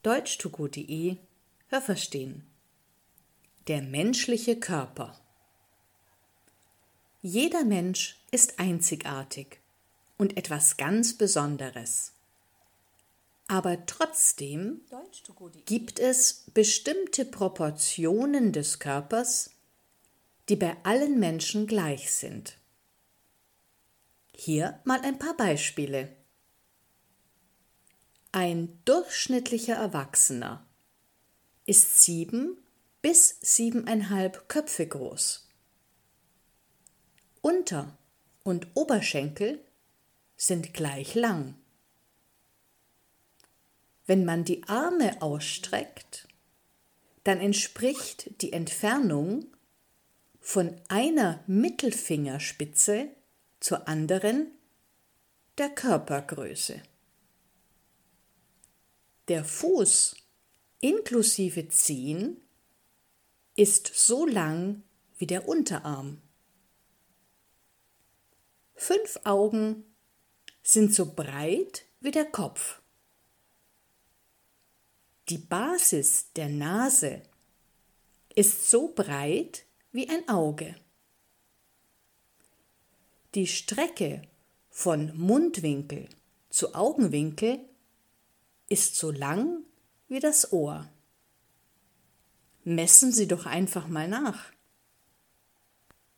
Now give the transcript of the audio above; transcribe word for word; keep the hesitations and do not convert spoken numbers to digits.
deutsch to go punkt de Hörverstehen. Der menschliche Körper. Jeder Mensch ist einzigartig und etwas ganz Besonderes. Aber trotzdem gibt es bestimmte Proportionen des Körpers, die bei allen Menschen gleich sind. Hier mal ein paar Beispiele. Ein durchschnittlicher Erwachsener ist sieben bis siebeneinhalb Köpfe groß. Unter- und Oberschenkel sind gleich lang. Wenn man die Arme ausstreckt, dann entspricht die Entfernung von einer Mittelfingerspitze zur anderen der Körpergröße. Der Fuß inklusive Zehen ist so lang wie der Unterarm. Fünf Augen sind so breit wie der Kopf. Die Basis der Nase ist so breit wie ein Auge. Die Strecke von Mundwinkel zu Augenwinkel ist so lang wie das Ohr. Messen Sie doch einfach mal nach.